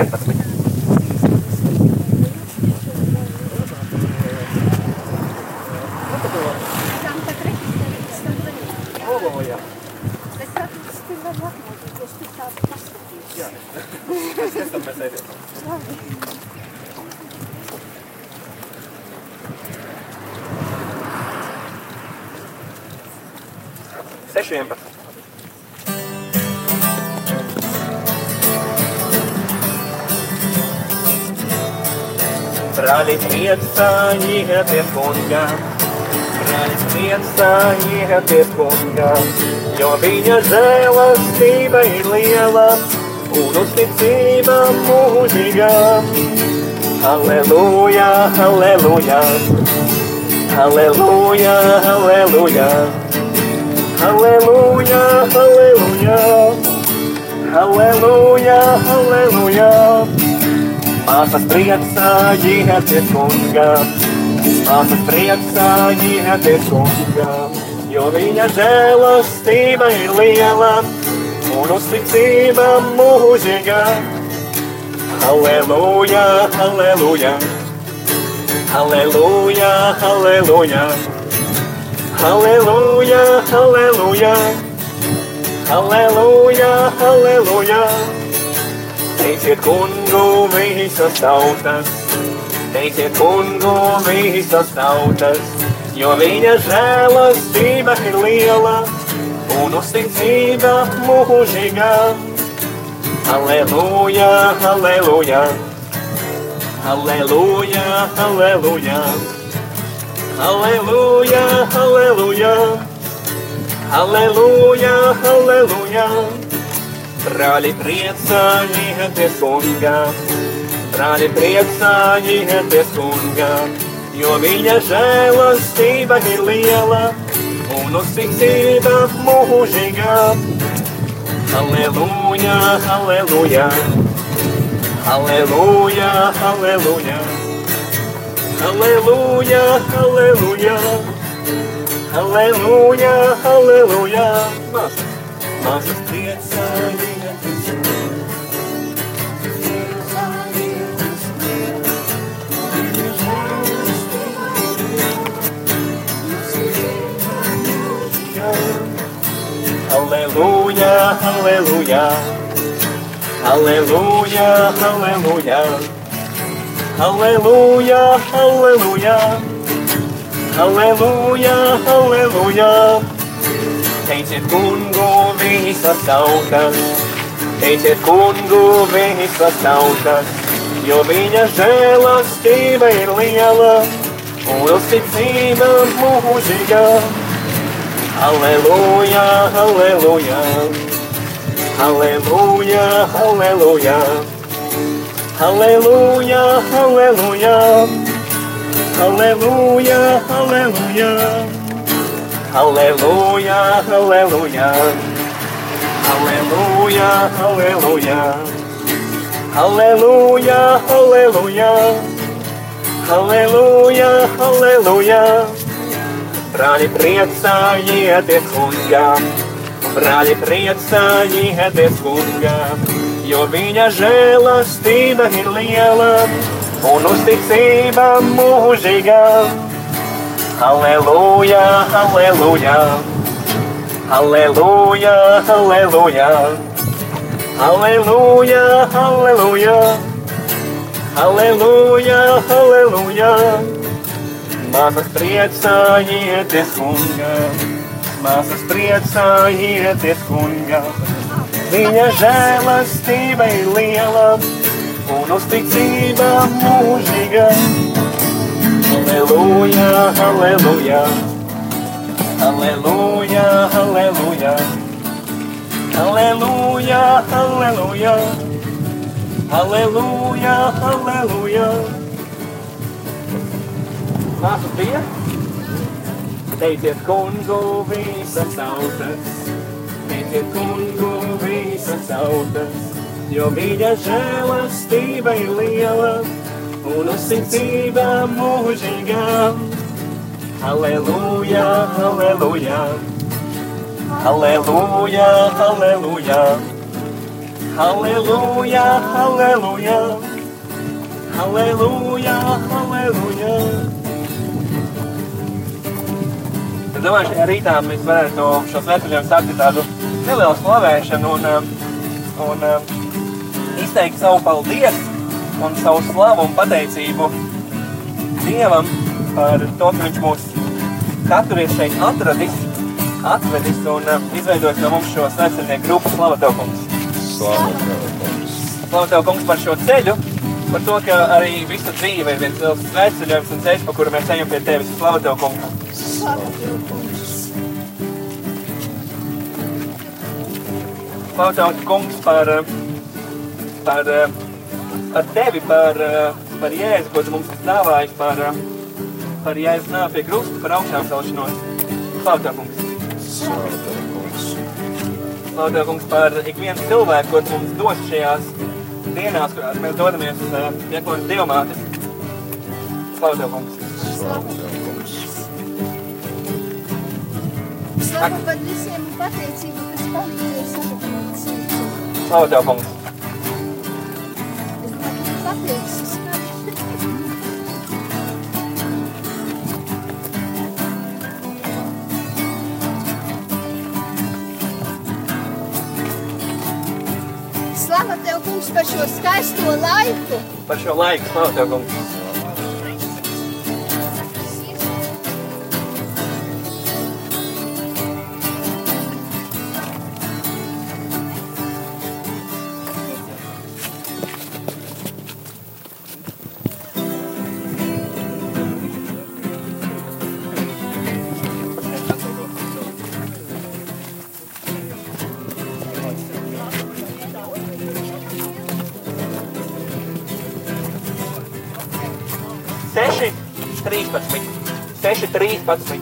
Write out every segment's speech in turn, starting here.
11. Jā. Kas tad mēs ejam? 6.11. Brāļi priecājieties kungā, brāļi priecājieties kungā, jo viņa žēlastība ir liela un uzticība mūžīga. Halleluja, halleluja, halleluja, halleluja, halleluja, halleluja, halleluja, halleluja. Māsas priecājieties kungā, māsas priecājieties kungā, jo viņa žēlastība ir liela un uzticība mūžīga. Halleluja, halleluja, halleluja, halleluja, halleluja, halleluja, halleluja, halleluja. Teiciet kungu visas tautas, teiciet kungu visas tautas, jo viņa žēlastība ir liela un uzticība mūžīga. Halleluja, halleluja, halleluja, halleluja, halleluja, halleluja, halleluja, halleluja. Brāļi priecājieties kungā, brāļi priecājieties kungā, jo viņa žēlastība ir liela un uzticība mūžīga. Halleluja, halleluja, halleluja, halleluja, halleluja, halleluja, halleluja, halleluja. Māsas priecājieties, halleluja, halleluja, halleluja, halleluja, halleluja, halleluja, halleluja, halleluja. Teiciet kungu visas tautas, teiciet kungu visas tautas, jo viņa žēlastība ir liela un uzticība mūžīga. Halleluja, halleluja, halleluja, halleluja, halleluja, halleluja, halleluja, halleluja. Halleluja, halleluja, halleluja, halleluja, halleluja, halleluja, halleluja, halleluja. Brāļi priecājieties kungā, brāļi priecājieties kungā, jo viņa žēlastība ir liela un uzticība mūžīga. Halleluja, halleluja, halleluja, halleluja, halleluja, halleluja, halleluja, halleluja. Māsas priecājieties kungā, māsas priecājieties kungā, viņa žēlastība ir liela un uzticība mūžīga. Halleluja, halleluja, halleluja, halleluja, halleluja, halleluja, halleluja, halleluja. Māsas bija? Teiciet kungu visas tautas, teiciet kungu visas tautas, jo viņa žēlastība ir liela un uzticība mūžīga. Halleluja, halleluja, halleluja, halleluja, Halleluja, halleluja, halleluja, halleluja. Es domāju, šajā rītā mēs varētu šo svētceļojumu sākt tādu nelielu slavēšanu un izteikt savu paldies un savu slavu un pateicību Dievam par to, ka viņš mūs katru ir šeit atvedis un izveidojis no mums šo svētceļnieku grupu. Slava Tev, kungs! Slava Tev, kungs, par šo ceļu, par to, ka arī visa dzīve ir viens liels svētceļojums un ceļš, pa kuru mēs ejam pie Tevis. Slava Tev, kungs! Slava Tev, kungs! Slava Tev, kungs, par Tevi, par Jēzu, ko Tu mums esi dāvājis, par Jēzus nāvi pie krusta, par augšām celšanos. Slava Tev, kungs! Slava Tev, kungs! Slava Tev, kungs, par ikvienu cilvēku, ko Tu mums dos šajās dienās, kurās mēs dodamies pieklonīt Dievmātes. Slava Tev, kungs! Slava Tev, kungs! Slava par visiem pateicību, kas palīdzēja sagatavot sirds. Slava Tev, kungs! Es domāju, ka pateicis. Slava Tev, kungs, par šo skaisto laiku. Par šo laiku, slava Tev, kungs! Seši, 13.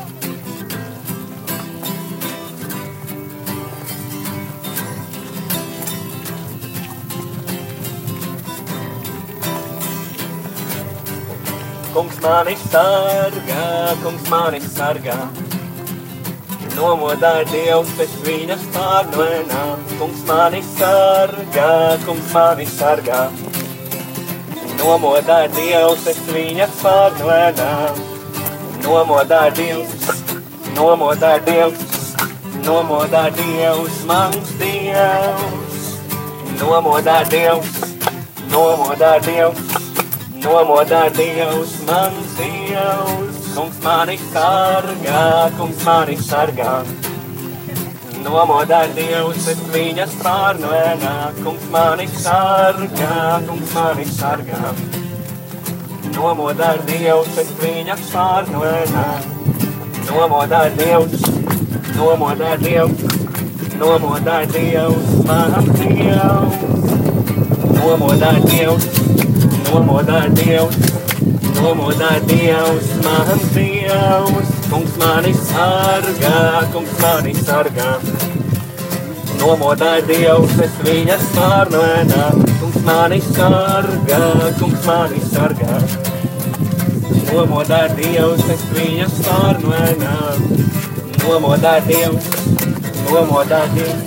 Kungs mani sargā, kungs mani sargā. Nomodā Dievs pēc viņa spārnvenām. Kungs mani sargā, kungs mani sargā. Nomodā Dievs pēc viņa spārnvenām. Nomodā Dievs, nomodā Dievs, nomodā Dievs, mans Dievs. Nomodā Dievs, nomodā Dievs, nomodā Dievs, mans Dievs. Kungs mani sargā, kungs mani sargā. Nomodā Dievs pēc viņa spārnvenā. Kungs mani sargā, kungs mani sargā. Nomodā Dievs pēc viņa spārnvenā. Nomodā Dievs, nomodā Dievs, nomodā Dievs, mans Dievs. Nomodā Dievs, nomodā Dievs, nomodā Dievs, mans Dievs. Kungs mani sargā, kungs mani sargā. Nomodā Dievs pēc viņa spārnvenā. Kungs mani sargā, kungs mani sargā. Nomodā Dievs pēc viņa spārnvenā. Nomodā Dievs, nomodā Dievs.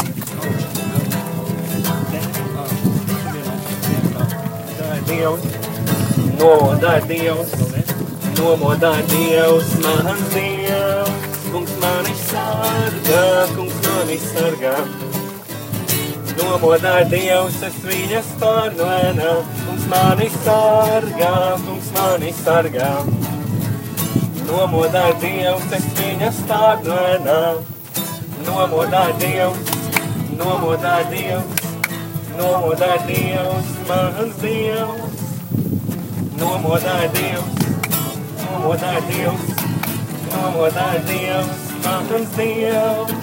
Nomodā Dievs, nomodā Dievs, mans Dievs. Kungs mani sargā, kungs mani sargā. Nomodā Dievs pēc viņa spārnvenā. Kungs mani sargā, kungs mani sargā. Nomodā Dievs pēc viņa spārnvenā. Nomodā Dievs, nomodā Dievs, nomodā Dievs, mans Dievs. Nomodā Dievs, nomodā Dievs, nomodā Dievs, mans Dievs.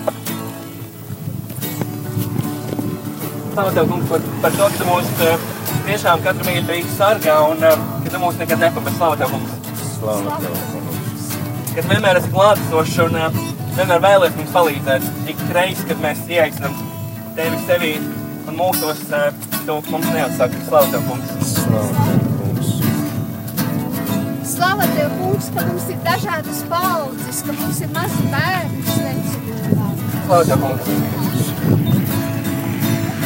Slava Tev, kungs, par to, ka Tu mūs tiešām katru mīļu sargā un ka Tu mūs nekad nepamest. Slava Tev, kungs. Slava Tev, kungs. Ka Tu vienmēr esi klātesošs un vienmēr vēlies mums palīdzēt. Ik reiz, kad mēs ieaicinām Tevi sevī un mūsos, Tu mums neatsaki. Slava Tev, kungs. Slava Tev, kungs. Slava Tev, kungs, ka mums ir dažādas paudzes, ka mums ir mazi bērni svētceļojumā. Slava Tev, kungs.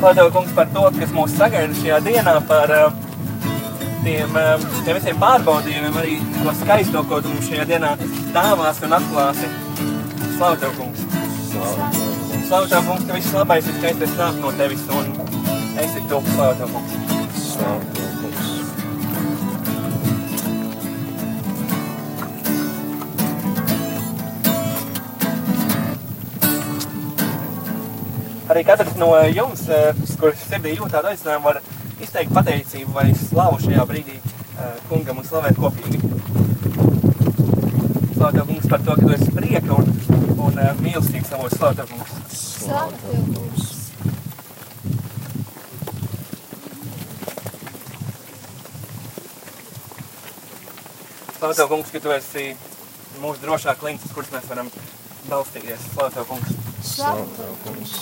Slavu Tev, kungs, par to, kas mūs sagaida šajā dienā, par tiem visiem pārbaudījumiem, arī to skaisto, ko Tu mums šajā dienā dāvās un atklāsi. Slavu Tev, kungs! Slavu Tev, kungs, ka viss labais, viss skaistais nāk no Tevis un esi Tu. Slavu Tev, kungs! Slavu Tev, kungs! Arī katrs no jums, kurš sirdī jūt tādu aicinājumu, var izteikt pateicību vai slavu šajā brīdī kungam un slavēt kopīgi. Slavu Tev, kungs, par to, ka Tu esi prieka un mīlestīgs savos. Slavu Tev, kungs! Slavu Tev, kungs! Slavu Tev, kungs, ka Tu esi mūsu drošā klints, uz kuras mēs varam balstīties. Slavu Tev, kungs! Slavu Tev, kungs!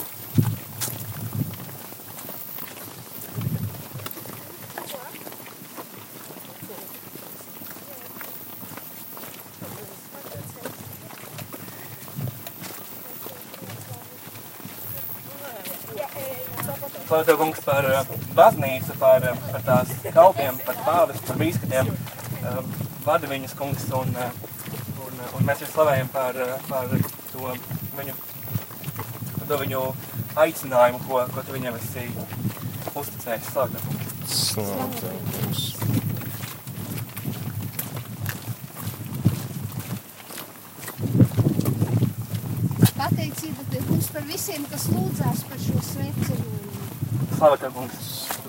Slavu Tev, kungs, par baznīcu, par tās kalpiem, par pāvestu, par bīskapiem. Vadi viņus, kungs, un mēs viņus slavējam par to viņu aicinājumu, ko Tu viņiem esi uzticējis. Slavu Tev, kungs! Slavu Tev, kungs! Pateicība Tev, kungs, par visiem, kas lūdzās par šo sveicienu. Slavu Tev, kungs!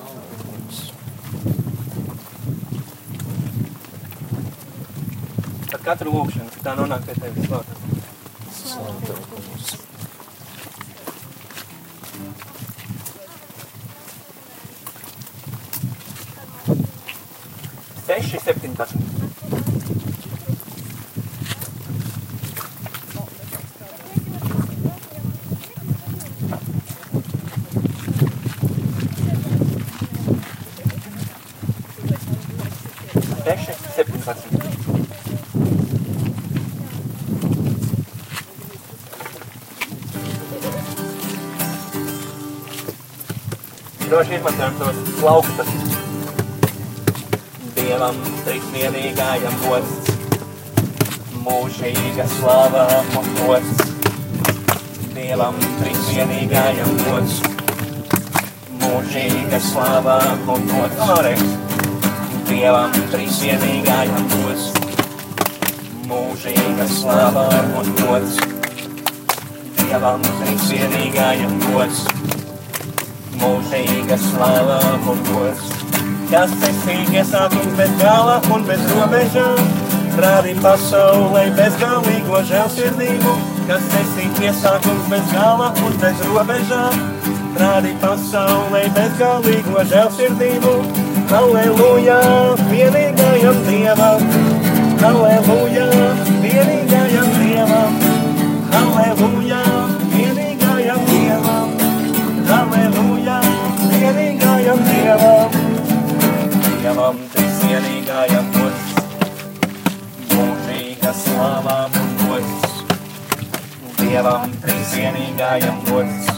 Par katru lūgšanu, ka tā nonāk pie Tevis. Slavu Tev, kungs! Slavu Tev, kungs! Seši, 17. Droši izmantojam tos plauktas. Dievam trīsvienīgajam gods, mūžīga slava un gods. Dievam trīsvienīgajam gods, mūžīga slava un gods. Vēlreiz. Dievam trīsvienīgajam gods, mūžīga slava un gods. Dievam trīsvienīgajam gods, mūžīga slava un gods. Kas esi iesākums bez gala un bez robežām, rādi pasaulē bezgalīgo žēlsirdību. Kas esi iesākums bez gala un bez robežām, rādi pasaulē bezgalīgo žēlsirdību. Halleluja, vienīgajam Dievam! Halleluja, vienīgajam Dievam! Halleluja, vienīgajam Dievam! Halleluja, vienīgajam Dievam! Dievam trīsvienīgajam gods, mūžīga slava un gods. Dievam trīsvienīgajam gods,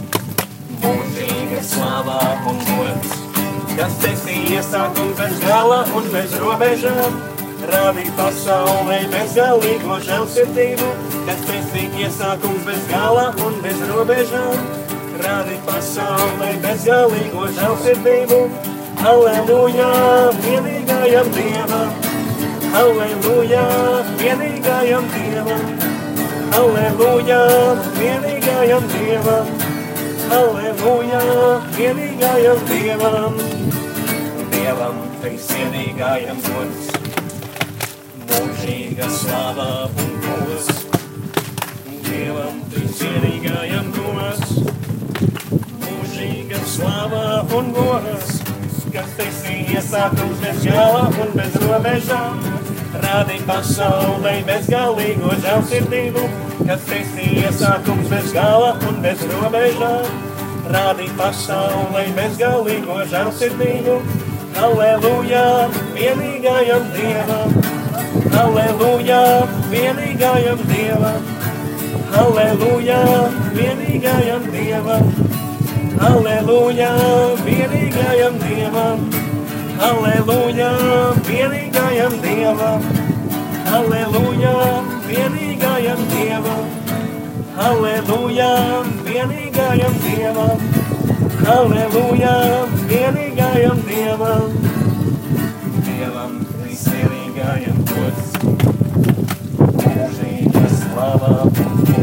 mūžīga slava un gods. Kas esi iesākums bez gala un bez robežām, rādi pasaulē bezgalīgo žēlsirdību. Kas esi iesākums bez gala un bez robežām, rādi pasaulē bezgalīgo žēlsirdību. Halleluja, vienīgajam Dievam! Halleluja, vienīgajam Dievam! Halleluja, vienīgajam Dievam! Halleluja, vienīgajam Dievam! Dievam trīsvienīgajam gods, mūžīga slava un gods. Dievam trīsvienīgajam gods, mūžīga slava un gods. Kas esi iesākums bez gala un bez robežām, rādi pasaulē bezgalīgo žēlsirdību. Kas esi iesākums bez gala un bez robežām, rādi pasaulē bezgalīgo žēlsirdību. Halleluja, vienīgajam Dievam! Halleluja, vienīgajam Dievam! Halleluja, vienīgajam Dievam! Halleluja, vienīgajam Dievam, Halleluja, vienīgajam Dievam, Halleluja, vienīgajam Dievam, Halleluja, vienīgajam Dievam, Halleluja, vienīgajam Dievam, Dievam visvienīgajam gods, mūžīga slava.